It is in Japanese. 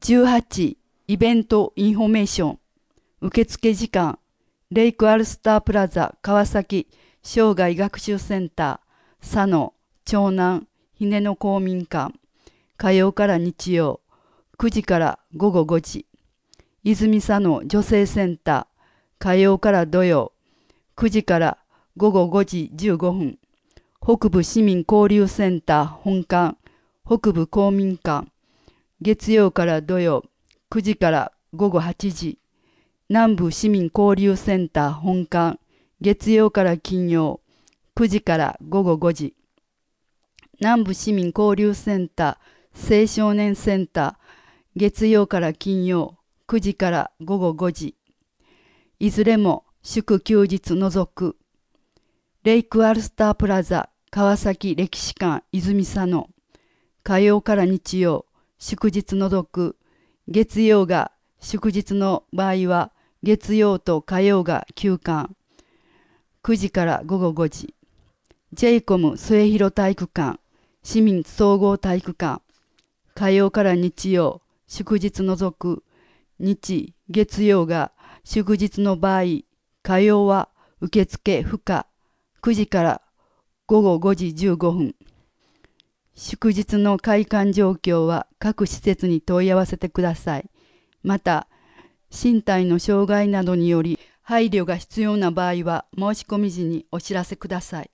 18、イベントインフォメーション。受付時間、レイクアルスタープラザ川崎生涯学習センター、佐野、長南、ひねの公民館、火曜から日曜、9時から午後5時。泉佐野女性センター、火曜から土曜、9時から午後5時15分。北部市民交流センター本館、北部公民館、月曜から土曜、9時から午後8時。南部市民交流センター本館、月曜から金曜、9時から午後5時。南部市民交流センター青少年センター、月曜から金曜、9時から午後5時。いずれも祝休日除く。レイクアルスタープラザ川崎歴史館泉佐野、火曜から日曜、祝日除く。月曜が祝日の場合は月曜と火曜が休館。9時から午後5時。ジェイコム末広体育館市民総合体育館、火曜から日曜、祝日除く。日、月曜が祝日の場合、火曜は受付不可。9時から午後5時15分。祝日の開館状況は各施設に問い合わせてください。また、身体の障害などにより配慮が必要な場合は申し込み時にお知らせください。